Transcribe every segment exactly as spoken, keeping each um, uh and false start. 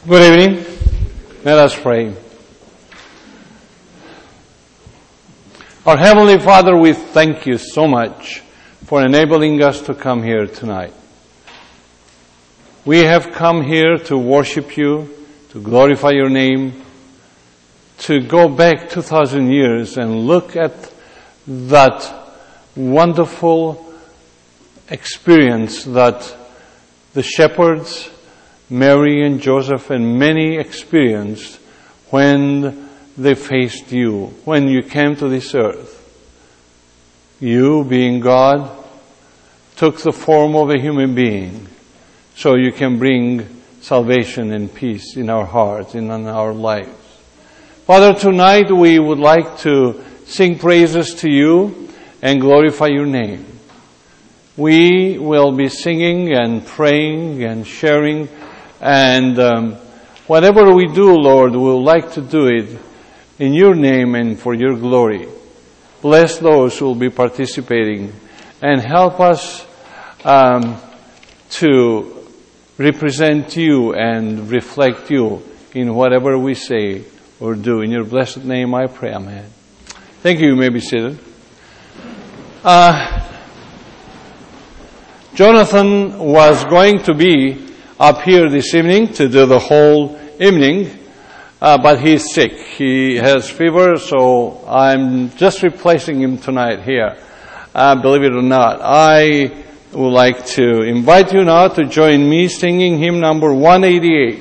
Good evening. Let us pray. Our Heavenly Father, we thank you so much for enabling us to come here tonight. We have come here to worship you, to glorify your name, to go back two thousand years and look at that wonderful experience that the shepherds, Mary and Joseph and many experienced when they faced you, when you came to this earth. You, being God, took the form of a human being so you can bring salvation and peace in our hearts and in our lives. Father, tonight we would like to sing praises to you and glorify your name. We will be singing and praying and sharing, and um, whatever we do, Lord, we would like to do it in your name and for your glory. Bless those who will be participating and help us um, to represent you and reflect you in whatever we say or do. In your blessed name I pray, amen. Thank you. You may be seated. Uh, Jonathan was going to be up here this evening to do the whole evening, uh, but he's sick. He has fever, so I'm just replacing him tonight here. Uh, believe it or not, I would like to invite you now to join me singing hymn number one eighty-eight.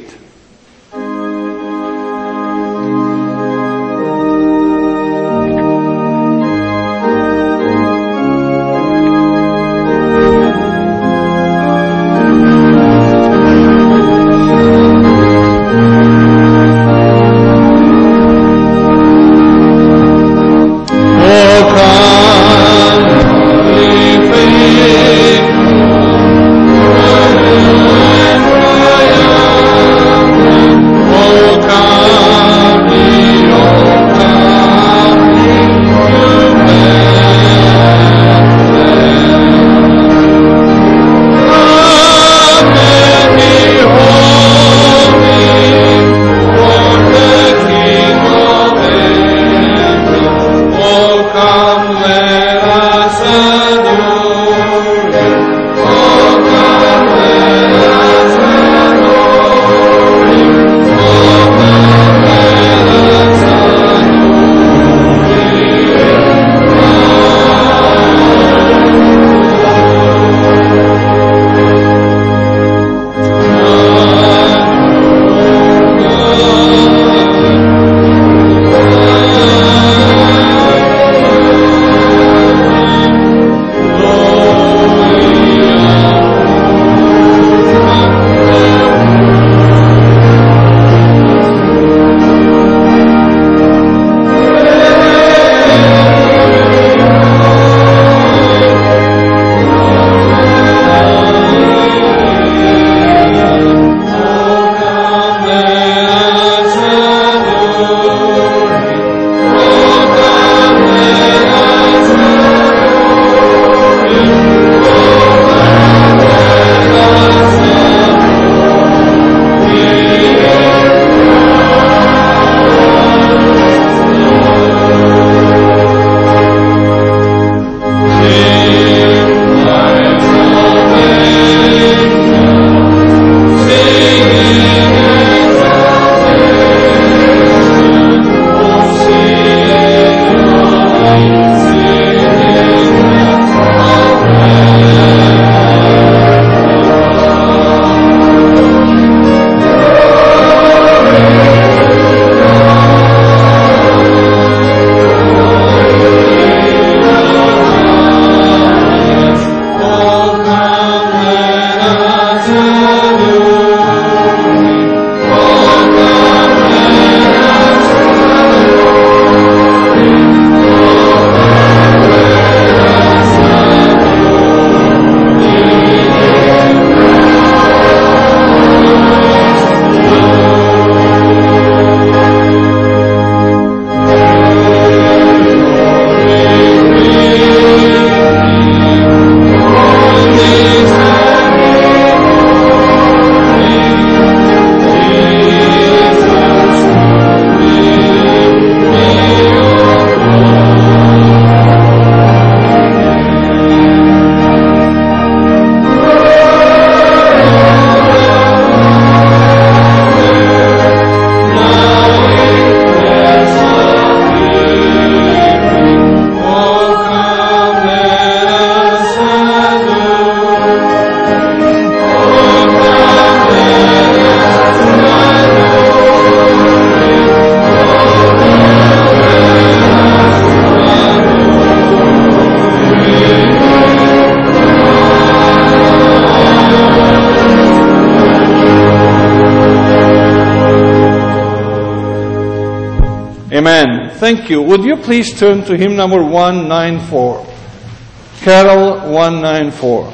Amen. Thank you. Would you please turn to hymn number one ninety-four? Carol one ninety-four.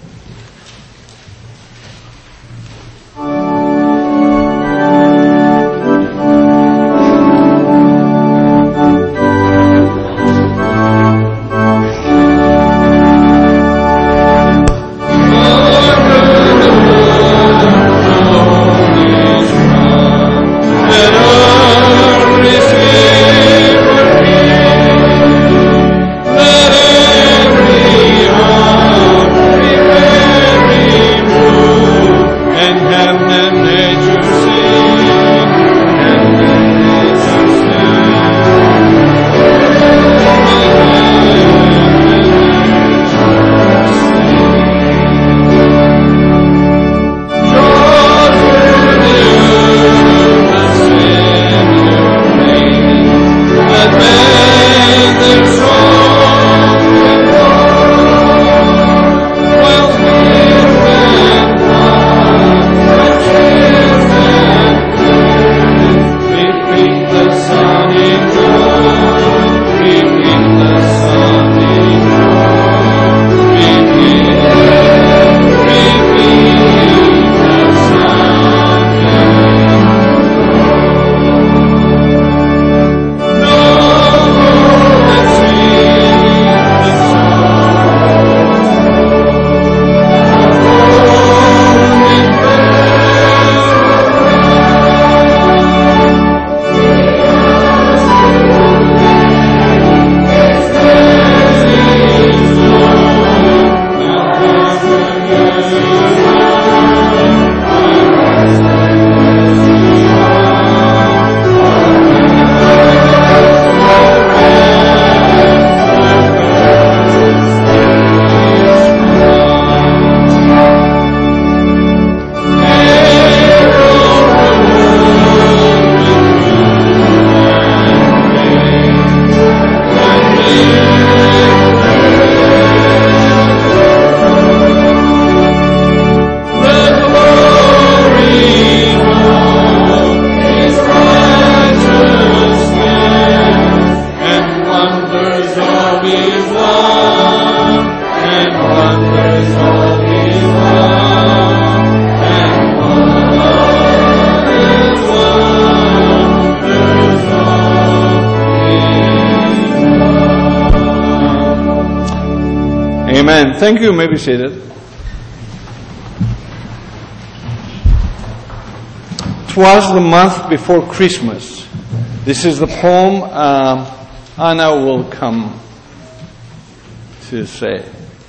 Amen. Thank you. You may be seated. "'Twas the month before Christmas." This is the poem uh, Anna will come to say.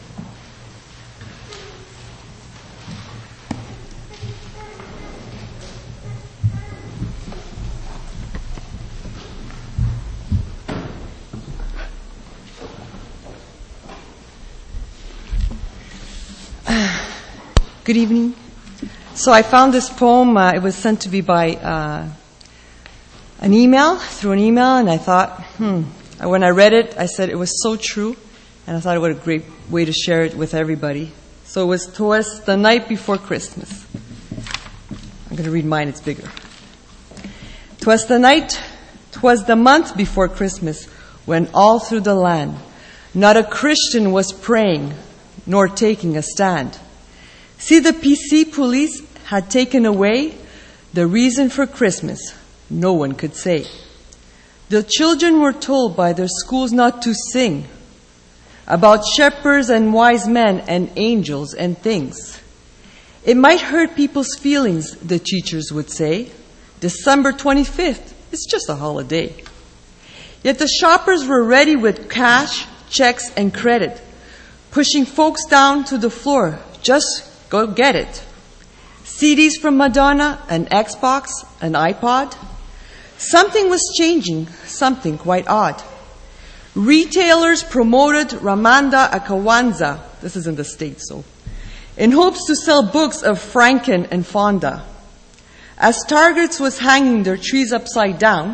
Good evening. So I found this poem. Uh, it was sent to me by uh, an email, through an email, and I thought, hmm. When I read it, I said it was so true, and I thought it was a great way to share it with everybody. So it was "'Twas the night before Christmas." I'm going to read mine, it's bigger. "'Twas the night, 'twas the month before Christmas, when all through the land not a Christian was praying, nor taking a stand. See, the P C police had taken away the reason for Christmas, no one could say. The children were told by their schools not to sing about shepherds and wise men and angels and things. It might hurt people's feelings, the teachers would say. December twenty-fifth is just a holiday. Yet the shoppers were ready with cash, checks, and credit, pushing folks down to the floor. Just go get it. C Ds from Madonna, an Xbox, an iPod. Something was changing, something quite odd. Retailers promoted Ramanda Akawanza, this is in the States, so, in hopes to sell books of Franken and Fonda. As Targets was hanging their trees upside down,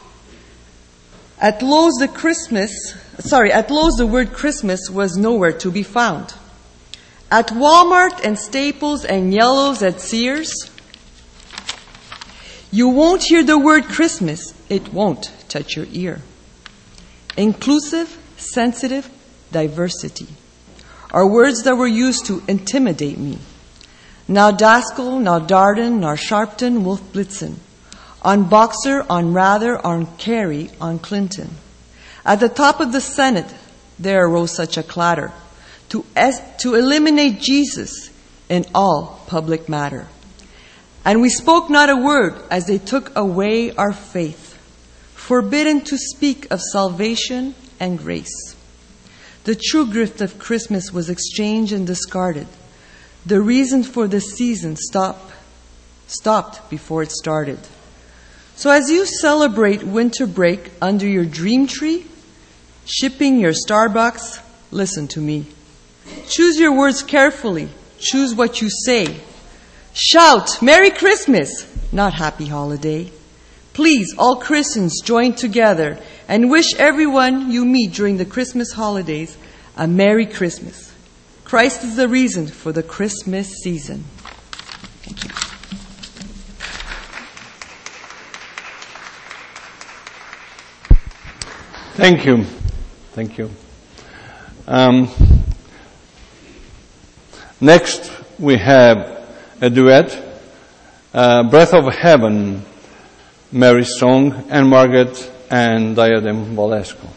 at Lowe's the Christmas, sorry, at Lowe's the word Christmas was nowhere to be found. At Walmart and Staples and Yellows at Sears, you won't hear the word Christmas. It won't touch your ear. Inclusive, sensitive, diversity are words that were used to intimidate me. Now Daskell, now Darden, now Sharpton, Wolf Blitzen. On Boxer, on Rather, on Kerry, on Clinton. At the top of the Senate, there arose such a clatter to, es- to eliminate Jesus in all public matter. And we spoke not a word as they took away our faith, forbidden to speak of salvation and grace. The true gift of Christmas was exchanged and discarded. The reason for the season stopped, stopped before it started. So as you celebrate winter break under your dream tree, shipping your Starbucks, listen to me. Choose your words carefully. Choose what you say. Shout, Merry Christmas, not Happy Holiday. Please, all Christians, join together and wish everyone you meet during the Christmas holidays a Merry Christmas. Christ is the reason for the Christmas season. Thank you. Thank you. Thank you. Um, next, we have a duet, uh, Breath of Heaven, Mary's Song, Anne Margaret and Diadem Valesco.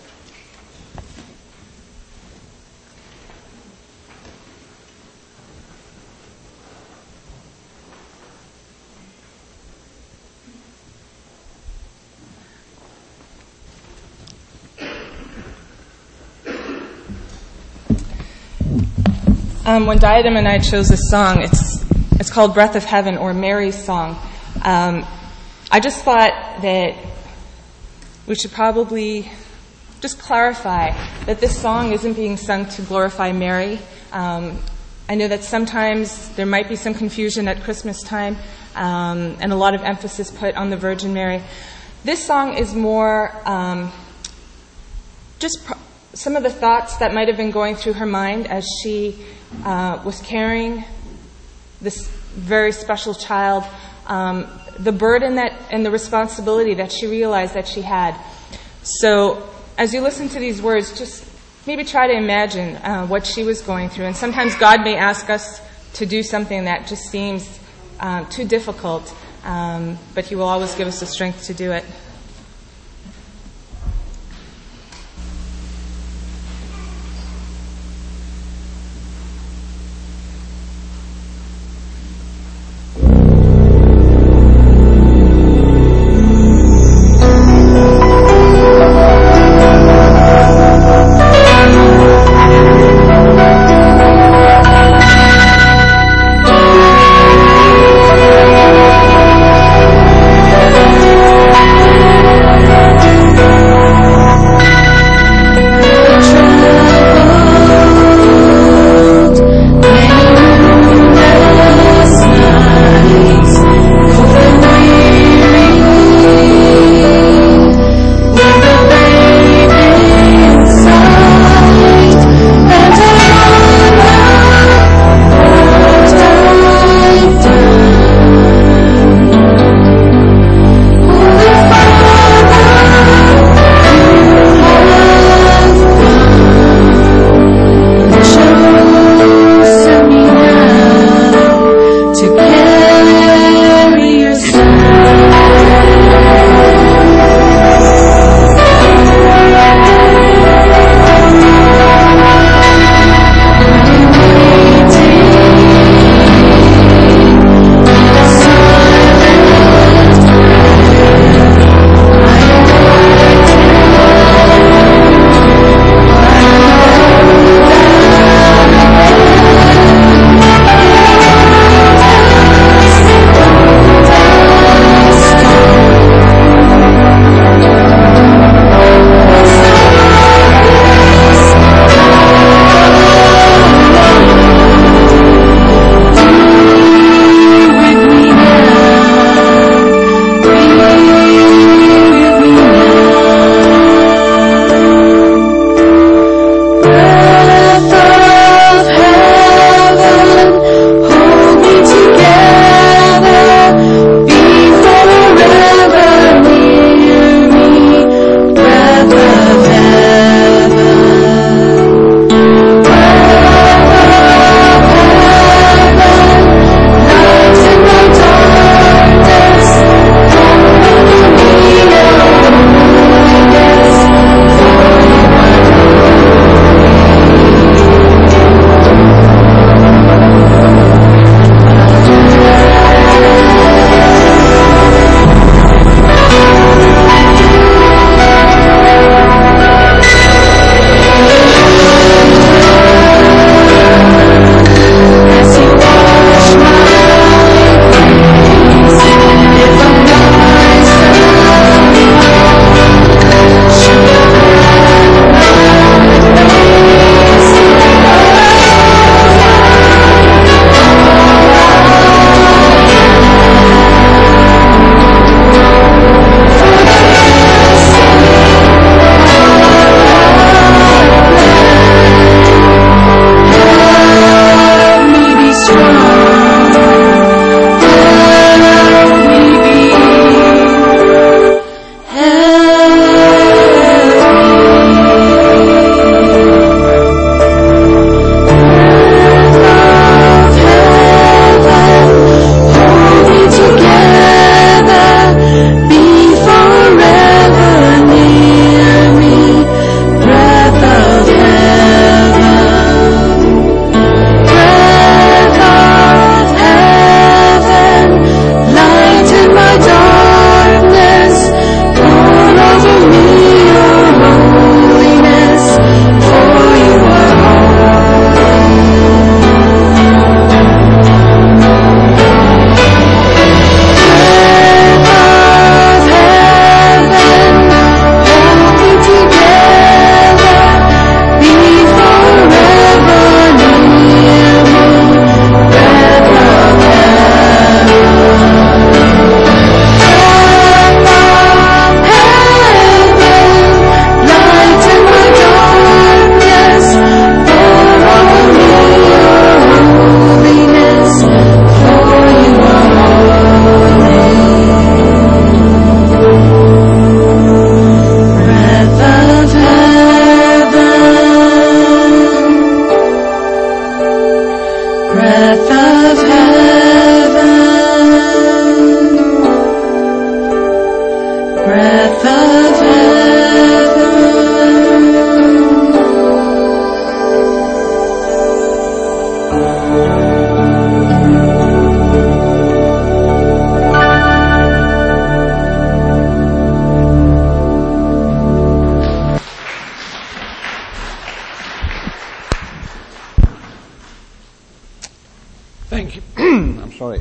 Um, when Diadem and I chose this song, it's it's called Breath of Heaven, or Mary's Song. Um, I just thought that we should probably just clarify that this song isn't being sung to glorify Mary. Um, I know that sometimes there might be some confusion at Christmas time um, and a lot of emphasis put on the Virgin Mary. This song is more um, just pro- some of the thoughts that might have been going through her mind as she uh, was carrying this very special child, um, the burden that and the responsibility that she realized that she had. So as you listen to these words, just maybe try to imagine uh, what she was going through. And sometimes God may ask us to do something that just seems uh, too difficult, um, but He will always give us the strength to do it. Thank you.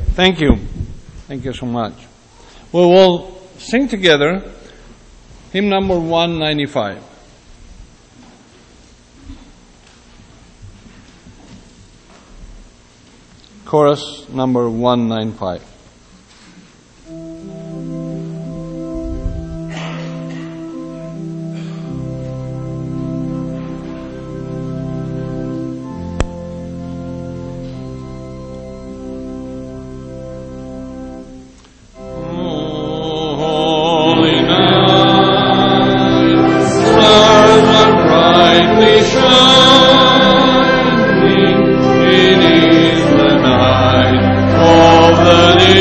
Thank you. Thank you so much. We will sing together hymn number one ninety-five. Chorus number one ninety-five. The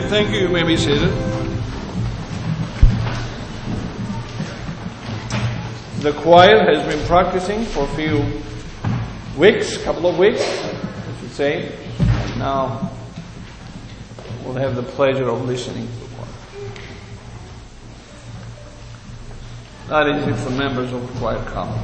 Amen. Thank you. You may be seated. The choir has been practicing for a few weeks, couple of weeks, I should say. Now we'll have the pleasure of listening to the choir. That is if the members of the choir come.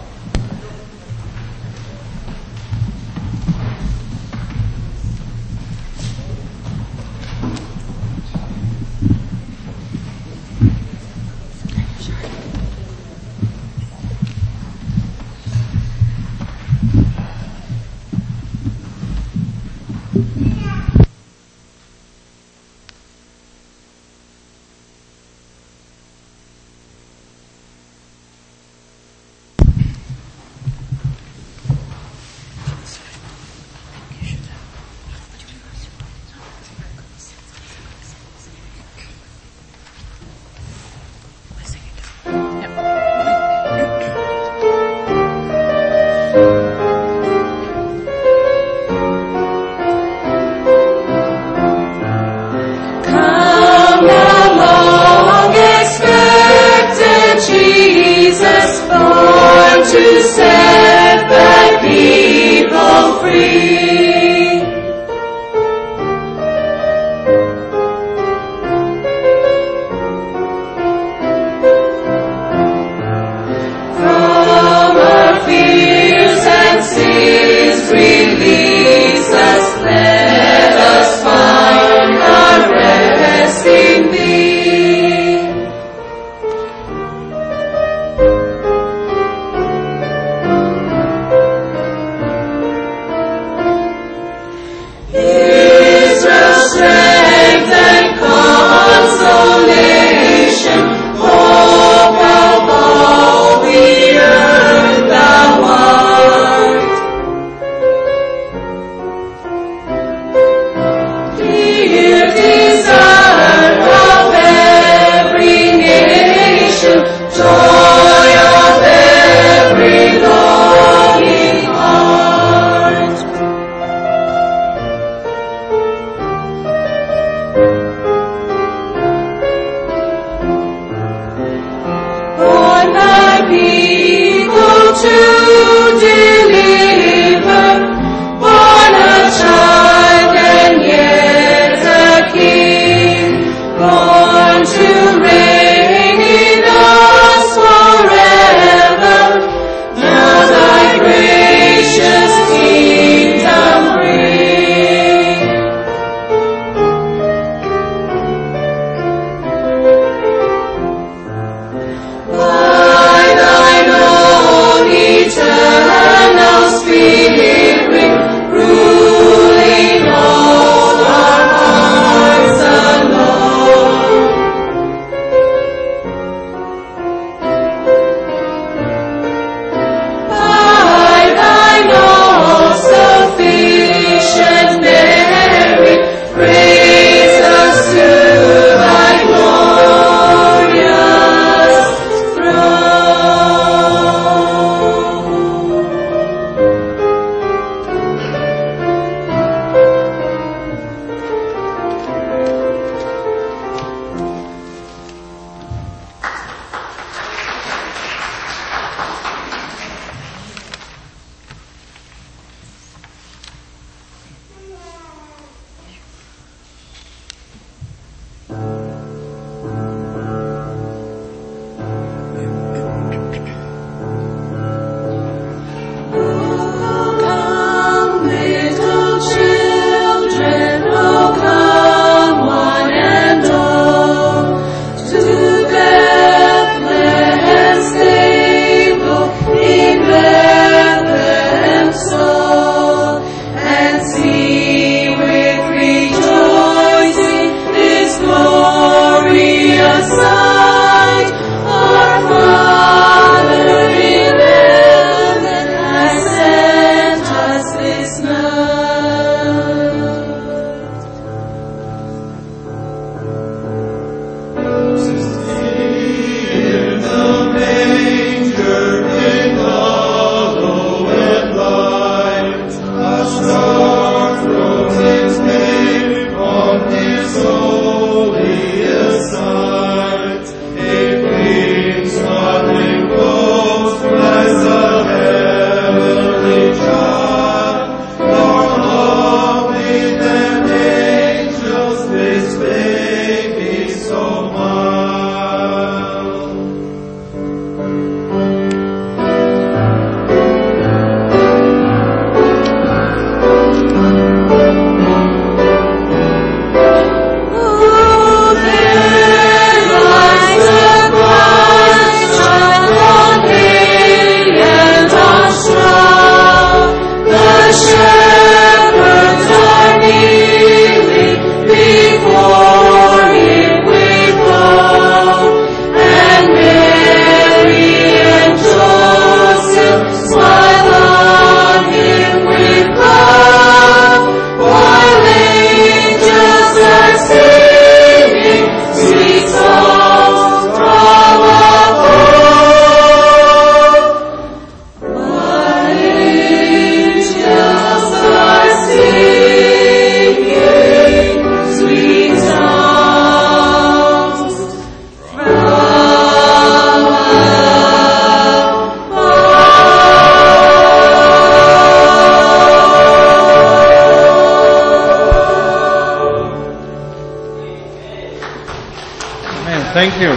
Thank you.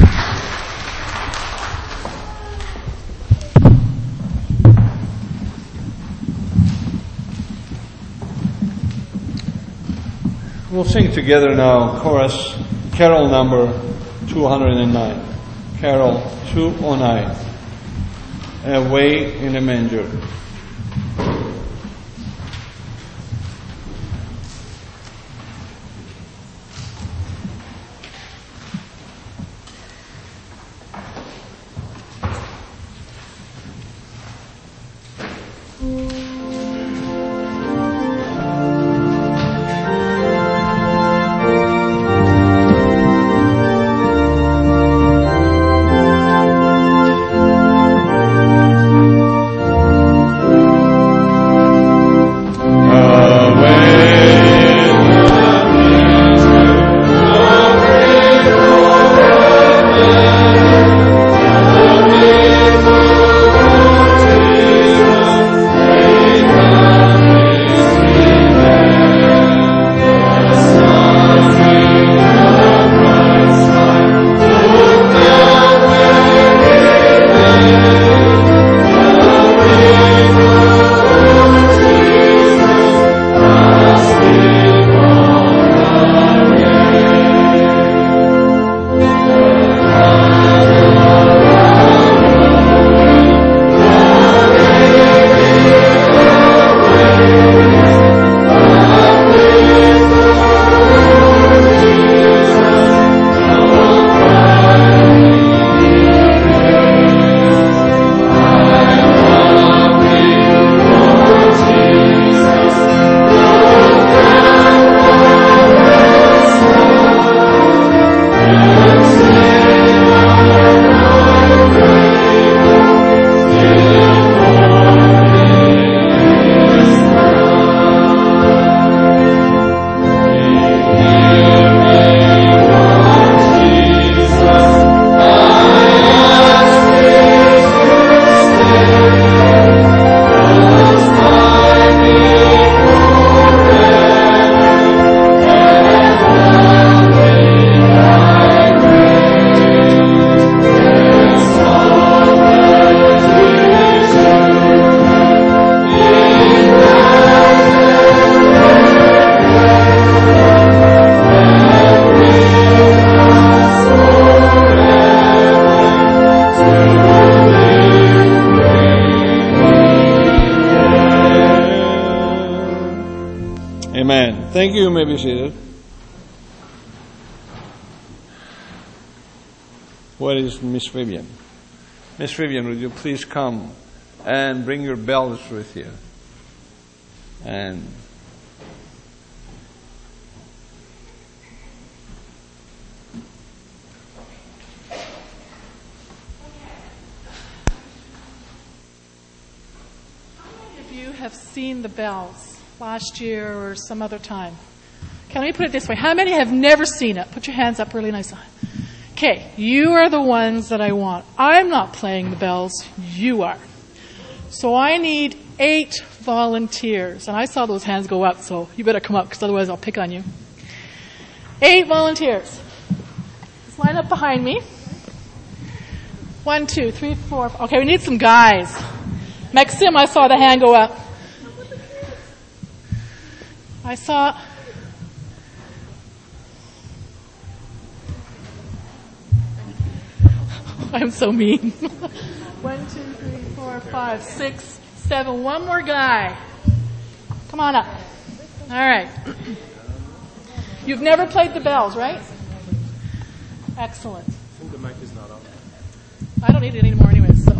We'll sing together now, chorus, carol number two hundred nine. Carol two oh nine. Away in a manger. Amen. Thank you. You may be seated. Where is Miss Vivian? Miss Vivian, would you please come and bring your bells with you? And how many of you have seen the bells last year or some other time? Okay, let me put it this way. How many have never seen it? Put your hands up really nice. Okay, you are the ones that I want. I'm not playing the bells. You are. So I need eight volunteers. And I saw those hands go up, so you better come up because otherwise I'll pick on you. Eight volunteers. Let's line up behind me. One, two, three, four. Okay, we need some guys. Maxim, I saw the hand go up. I saw... I'm so mean. One, two, three, four, five, six, seven. One more guy. Come on up. All right. You've never played the bells, right? Excellent. I think the mic is not on. I don't need it anymore anyway, so.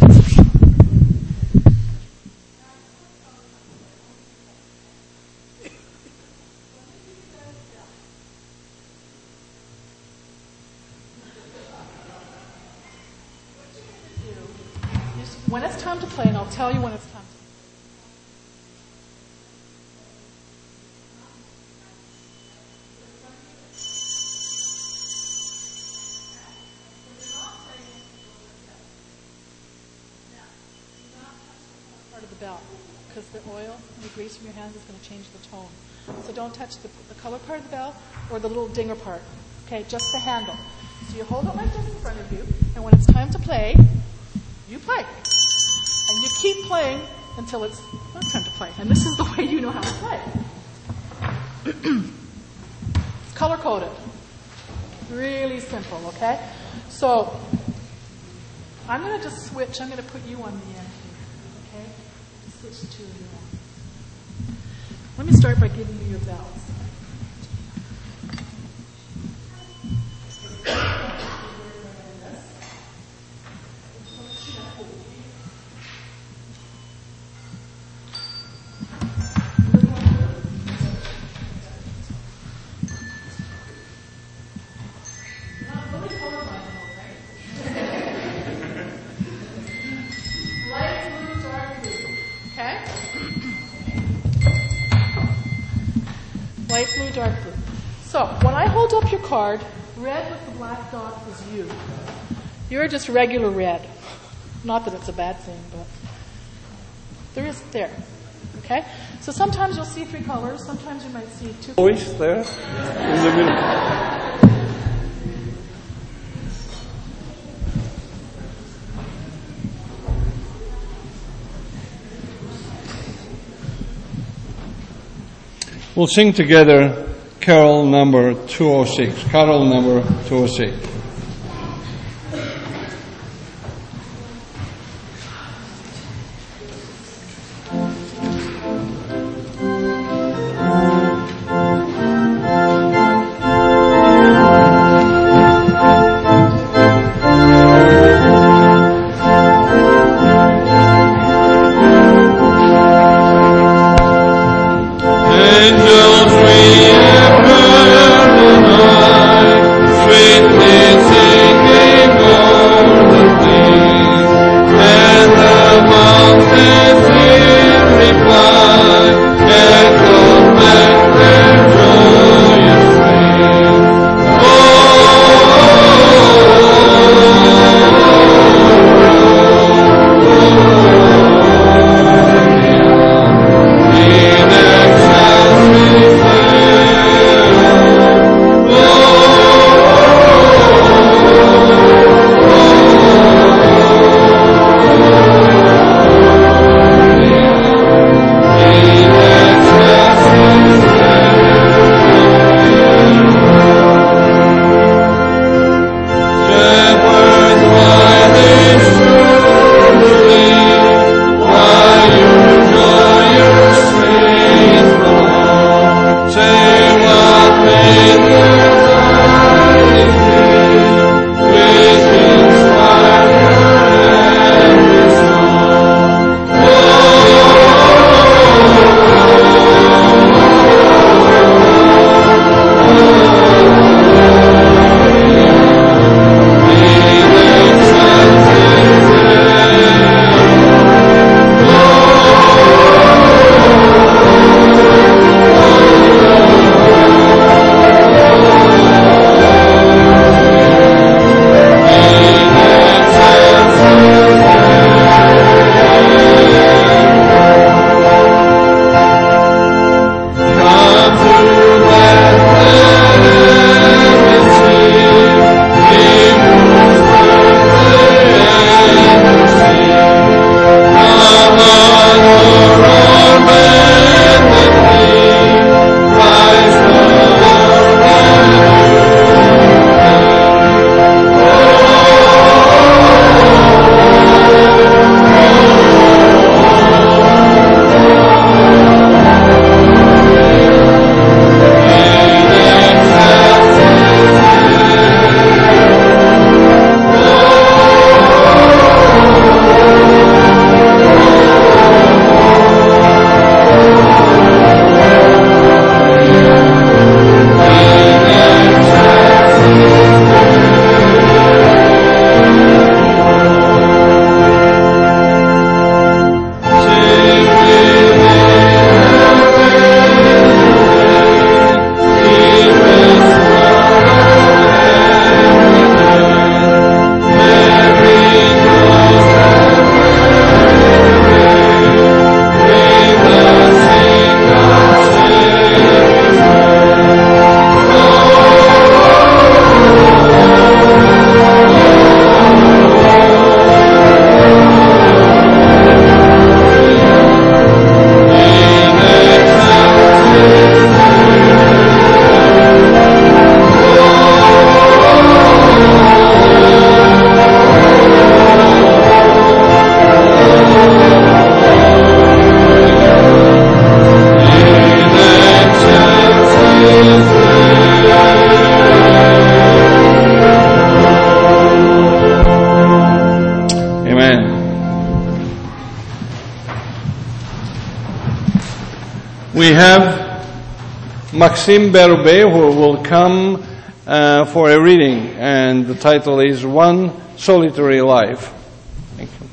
When it's time to play, and I'll tell you when it's time to part of the bell, because the oil and the grease from your hands is going to change the tone. So don't touch the, the color part of the bell or the little dinger part. Okay, just the handle. So you hold it like this in front of you, and when it's time to play, you play. And you keep playing until it's not time to play. And this is the way you know how to play. It's color-coded. Really simple, okay? So I'm going to just switch. I'm going to put you on the end here, okay? Switch the two of you on. Let me start by giving you your bells. Light blue, dark blue. So, when I hold up your card, red with the black dots is you. You're just regular red. Not that it's a bad thing, but there is there. Okay? So sometimes you'll see three colors, sometimes you might see two. Always there in the middle. We'll sing together carol number two oh six. Carol number two oh six. Angels we have heard the night, sweetness We have Maxime Berube who will come uh, for a reading, and the title is One Solitary Life. Thank you.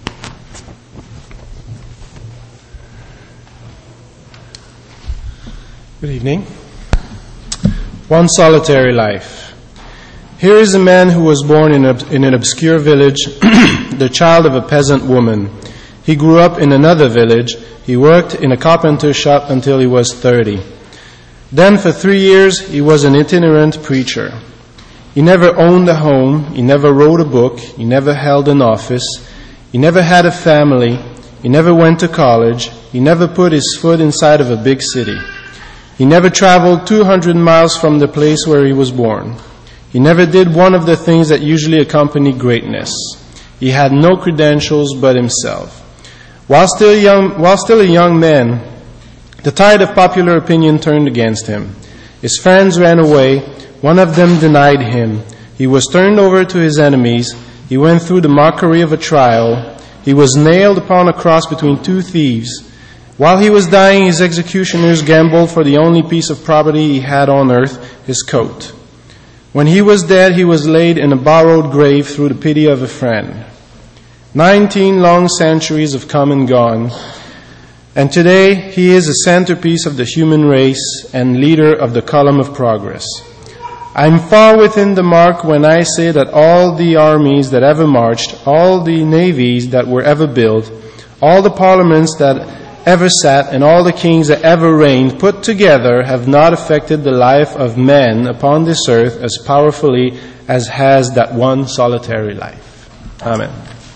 Good evening. One Solitary Life. Here is a man who was born in, a, in an obscure village, the child of a peasant woman. He grew up in another village. He worked in a carpenter shop until he was thirty. Then for three years he was an itinerant preacher. He never owned a home. He never wrote a book. He never held an office. He never had a family. He never went to college. He never put his foot inside of a big city. He never traveled two hundred miles from the place where he was born. He never did one of the things that usually accompany greatness. He had no credentials but himself. While still young, while still a young man, the tide of popular opinion turned against him. His friends ran away. One of them denied him. He was turned over to his enemies. He went through the mockery of a trial. He was nailed upon a cross between two thieves. While he was dying, his executioners gambled for the only piece of property he had on earth, his coat. When he was dead, he was laid in a borrowed grave through the pity of a friend. Nineteen long centuries have come and gone, and today he is a centerpiece of the human race and leader of the column of progress. I'm far within the mark when I say that all the armies that ever marched, all the navies that were ever built, all the parliaments that ever sat, and all the kings that ever reigned put together have not affected the life of men upon this earth as powerfully as has that one solitary life. Amen.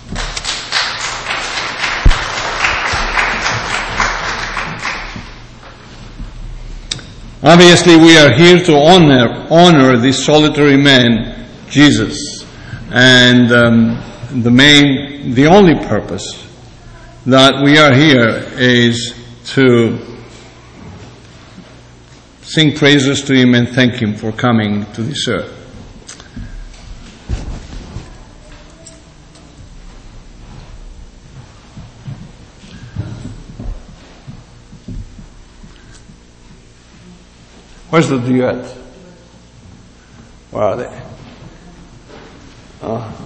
Obviously, we are here to honor honor this solitary man, Jesus, and um, the main, the only purpose that we are here is to sing praises to Him and thank Him for coming to this earth. Where's the duet? Where are they? Oh.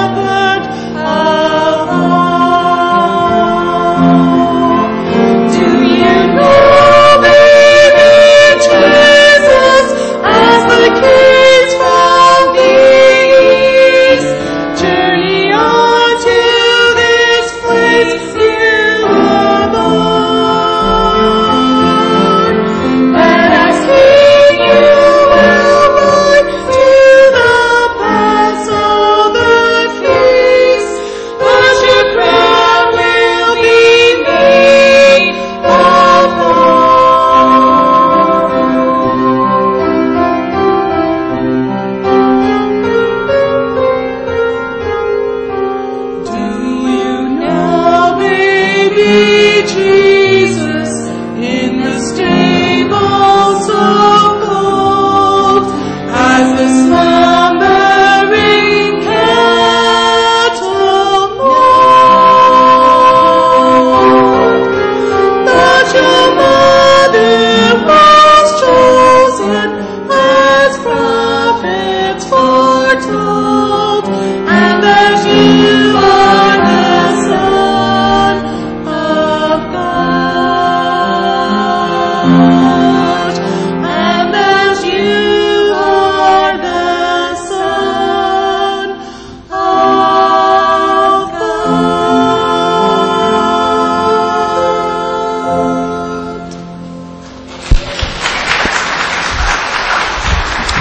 Do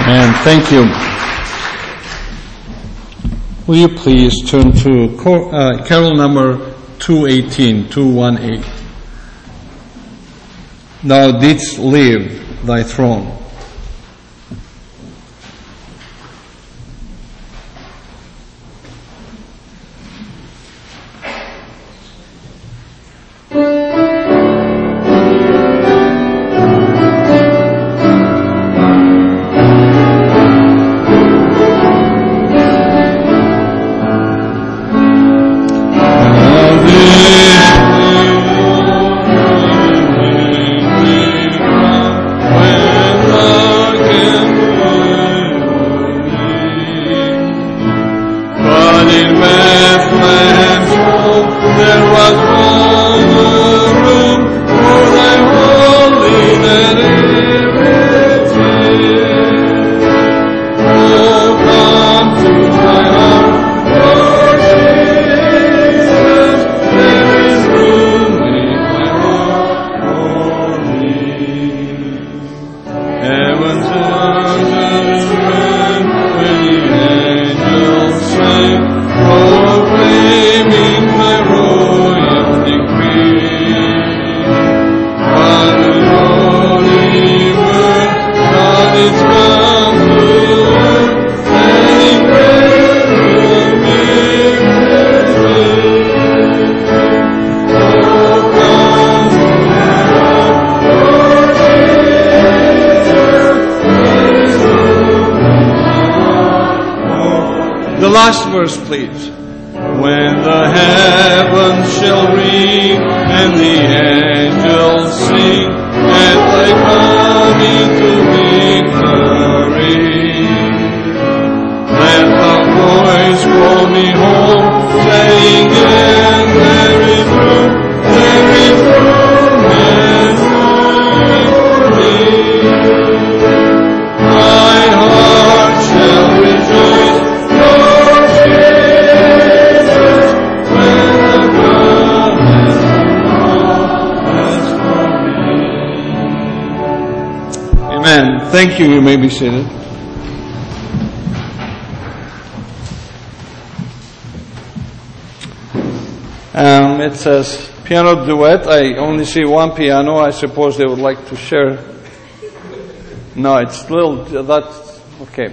And thank you. Will you please turn to cor- uh, carol number two eighteen, two eighteen. Thou didst leave thy throne. The last verse, please. When the heavens shall ring and the angels sing at thy coming to victory, let the voice call me home, saying, "Yes, there is room, there is room, yes, for thee." My heart shall rejoice. Amen. Thank you. You may be seated. Um, it says piano duet. I only see one piano. I suppose they would like to share. No, it's little. That's okay.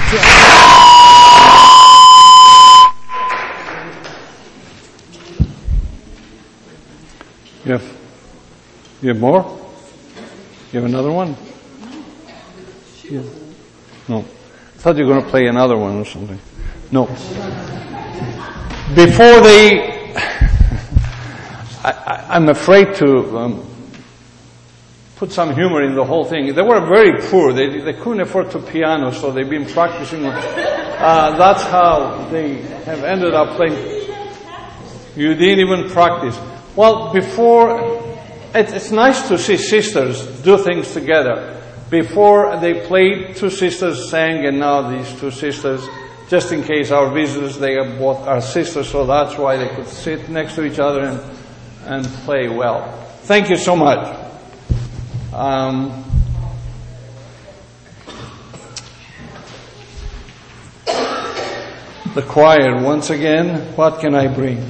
You have, you have more? You have another one? Yeah. No. I thought you were going to play another one or something. No. Before they, I, I, I'm afraid to um, put some humor in the whole thing. They were very poor. They they couldn't afford to piano, so they've been practicing. Uh, that's how they have ended up playing. You didn't even practice. Well, before, it's, it's nice to see sisters do things together. Before they played, two sisters sang, and now these two sisters, just in case our visitors, they are both our sisters, so that's why they could sit next to each other and, and play well. Thank you so much. Um, the choir, once again, what can I bring?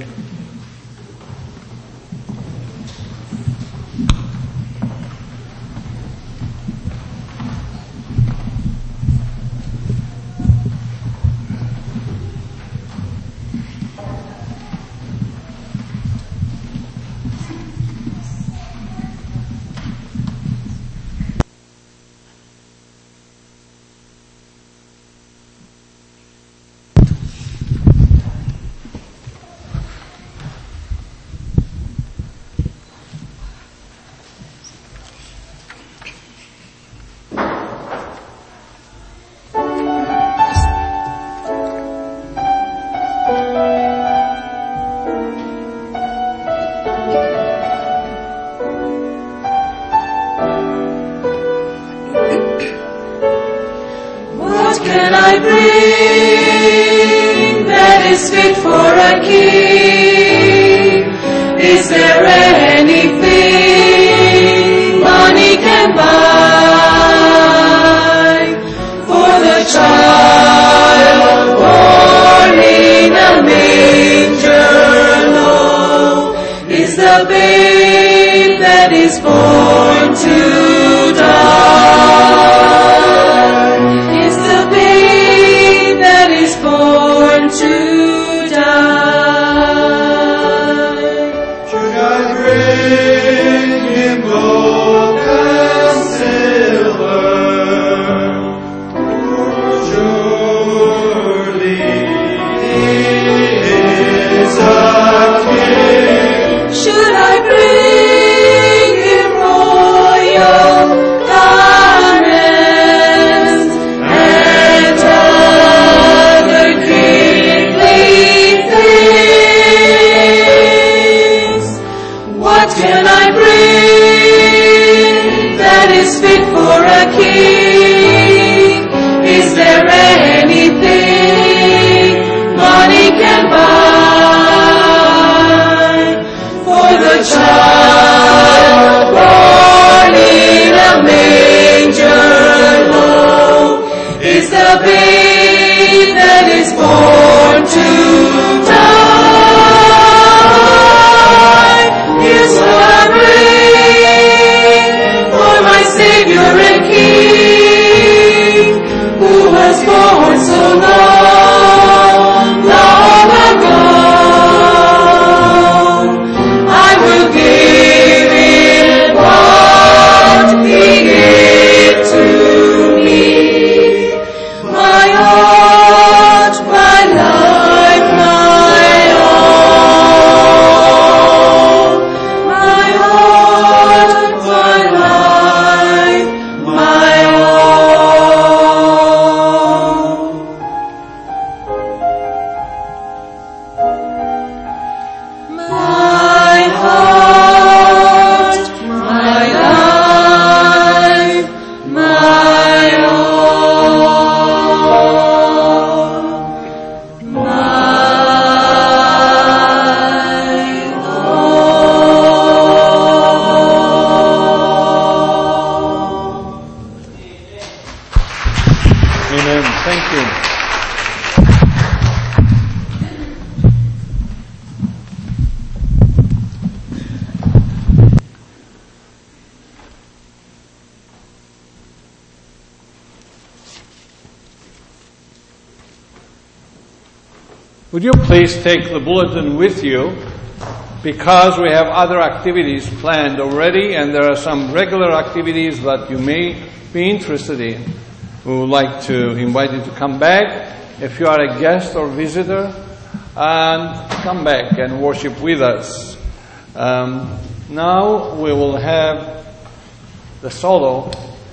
Would you please take the bulletin with you, because we have other activities planned already, and there are some regular activities that you may be interested in. We would like to invite you to come back if you are a guest or visitor, and come back and worship with us. Um, now we will have the solo.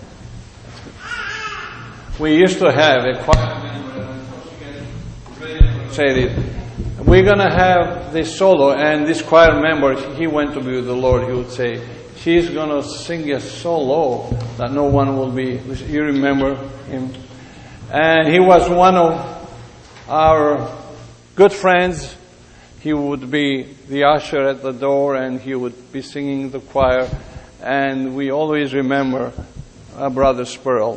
We used to have a choir member, said it. We're going to have this solo, and this choir member, he went to be with the Lord. He would say, she's going to sing a solo that no one will be. You remember him? And he was one of our good friends. He would be the usher at the door, and he would be singing the choir. And we always remember our brother Spurl.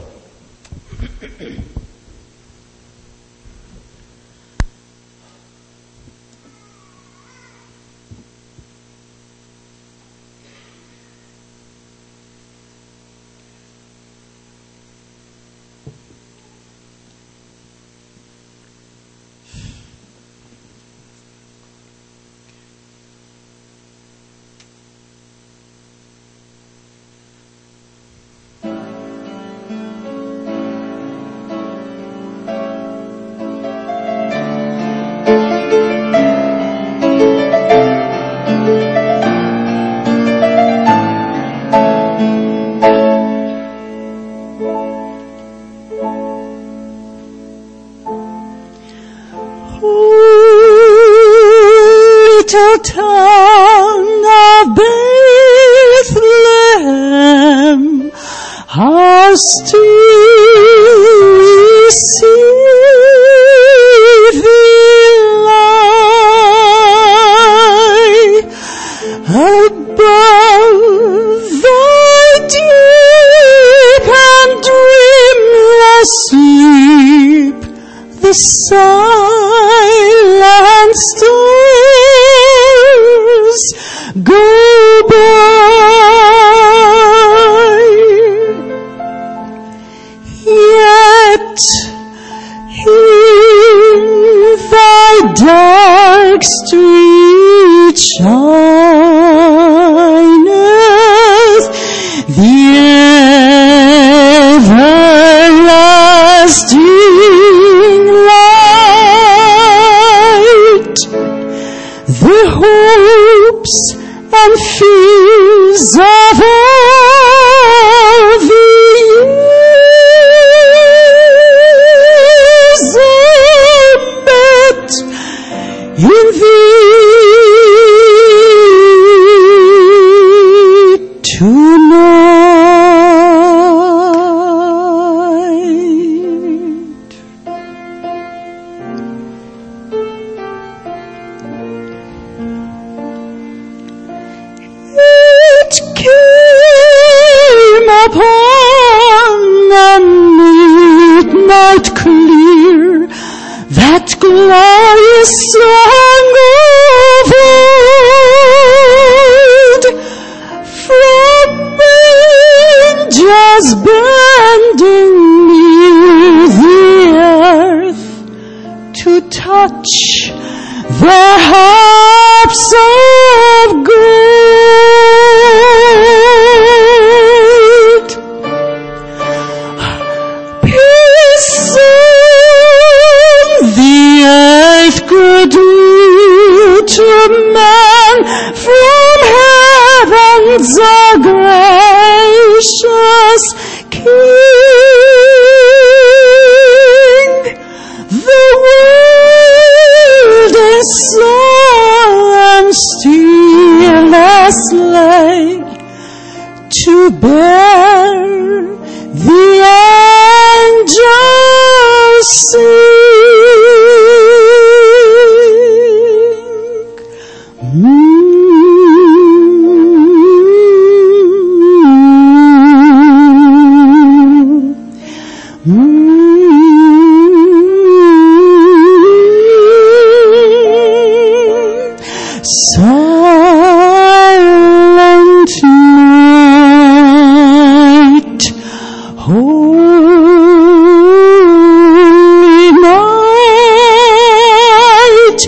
Holy night,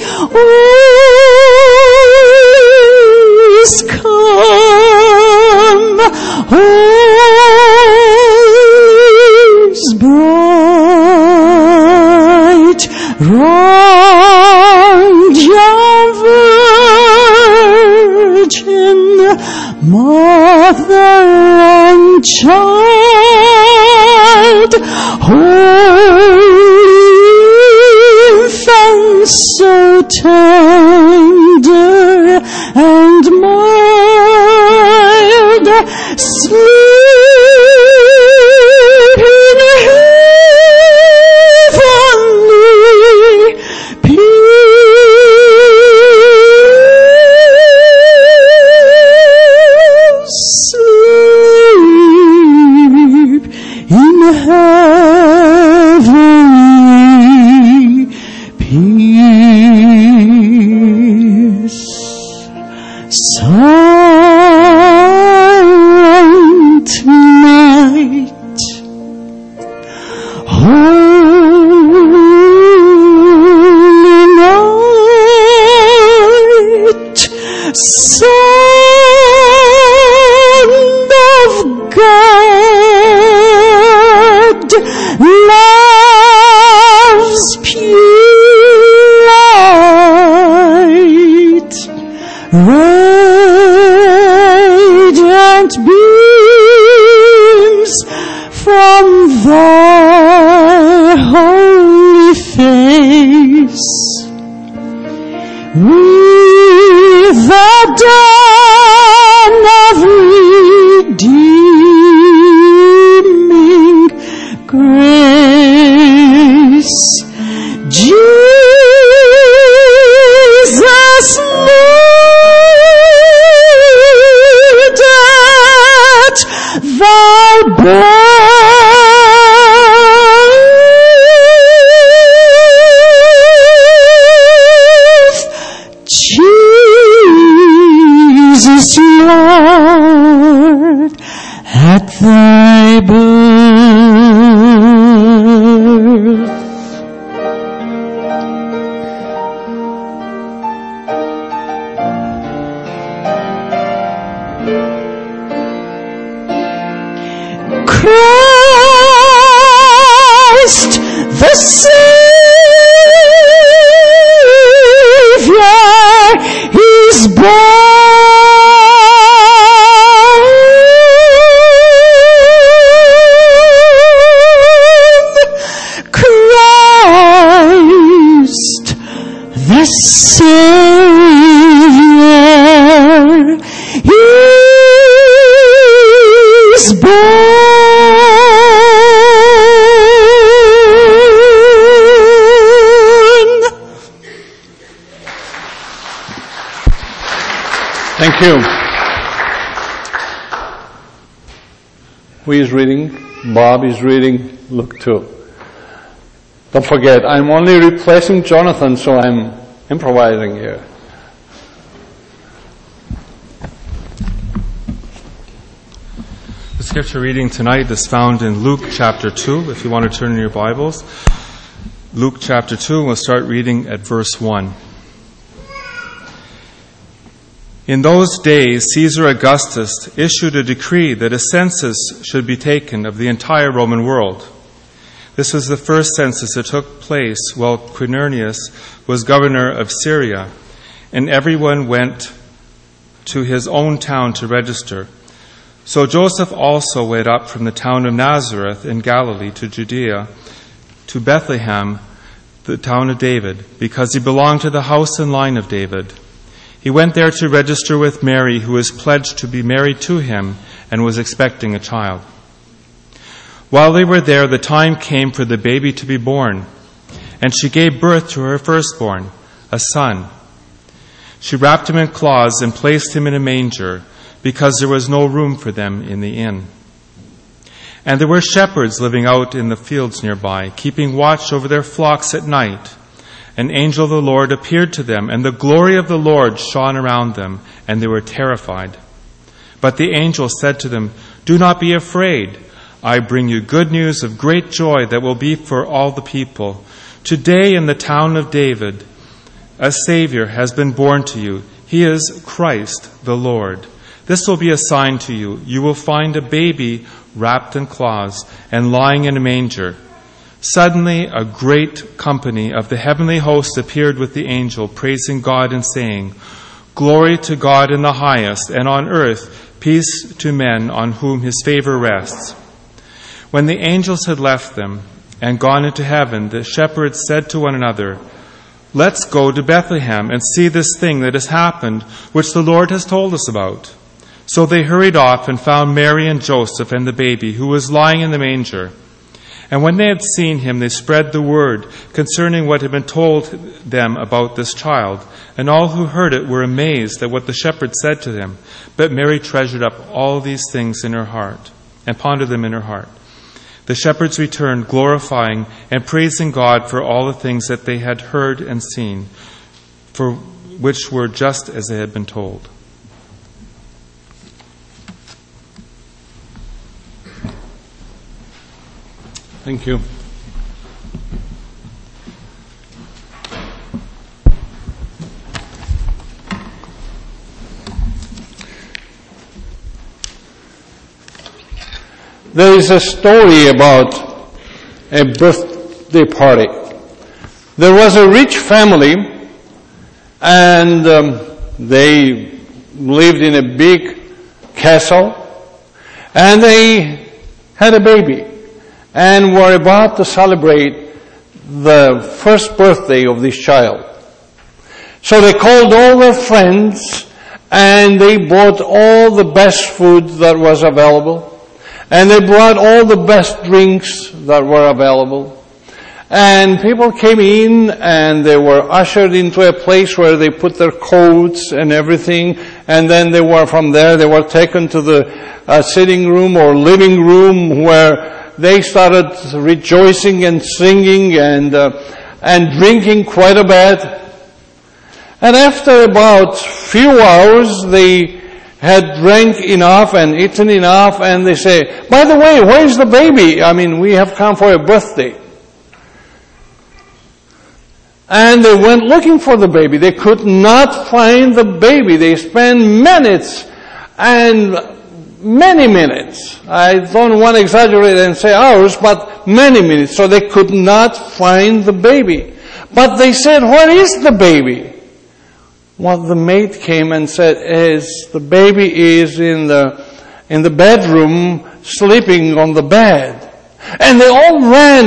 is bright, round young virgin, mother and child, holy infant, so tender and mild, sleep in heavenly peace. Sleep in heavenly peace. Silent night, holy night, Son of God, love's pure light, radiant beams from thy holy face. With the dawn of redeeming grace, Jesus laid at thy birth. Jesus, Lord, at thy birth. Christ the Savior is born. Christ the Savior is born. Thank you. Who is reading? Bob is reading Luke two. Don't forget, I'm only replacing Jonathan, so I'm improvising here. The scripture reading tonight is found in Luke chapter two, if you want to turn in your Bibles. Luke chapter two, we'll start reading at verse one. In those days, Caesar Augustus issued a decree that a census should be taken of the entire Roman world. This was the first census that took place while Quirinius was governor of Syria, and everyone went to his own town to register. So Joseph also went up from the town of Nazareth in Galilee to Judea, to Bethlehem, the town of David, because he belonged to the house and line of David. He went there to register with Mary, who was pledged to be married to him and was expecting a child. While they were there, the time came for the baby to be born, and she gave birth to her firstborn, a son. She wrapped him in cloths and placed him in a manger, because there was no room for them in the inn. And there were shepherds living out in the fields nearby, keeping watch over their flocks at night. An angel of the Lord appeared to them, and the glory of the Lord shone around them, and they were terrified. But the angel said to them, "Do not be afraid. I bring you good news of great joy that will be for all the people. Today in the town of David, a Savior has been born to you. He is Christ the Lord. This will be a sign to you. You will find a baby wrapped in cloths, and lying in a manger. Suddenly a great company of the heavenly host appeared with the angel, praising God and saying, "Glory to God in the highest, and on earth peace to men on whom his favor rests." When the angels had left them and gone into heaven, the shepherds said to one another, "Let's go to Bethlehem and see this thing that has happened, which the Lord has told us about." So they hurried off and found Mary and Joseph and the baby, who was lying in the manger. And when they had seen him, they spread the word concerning what had been told them about this child. And all who heard it were amazed at what the shepherds said to them. But Mary treasured up all these things in her heart and pondered them in her heart. The shepherds returned, glorifying and praising God for all the things that they had heard and seen, for which were just as they had been told. Thank you. There is a story about a birthday party. There was a rich family, and um, they lived in a big castle, and they had a baby, and were about to celebrate the first birthday of this child. So they called all their friends, and they bought all the best food that was available. And they brought all the best drinks that were available. And people came in and they were ushered into a place where they put their coats and everything. And then they were, from there, they were taken to the uh, sitting room or living room where they started rejoicing and singing and, uh, and drinking quite a bit. And after about few hours, they had drank enough and eaten enough, and they say, "By the way, where's the baby? I mean, we have come for a birthday." And they went looking for the baby. They could not find the baby. They spent minutes and many minutes. I don't want to exaggerate and say hours, but many minutes. So they could not find the baby. But they said, "Where is the baby?" Well, the maid came and said, "Is the baby is in the in the bedroom sleeping on the bed." And they all ran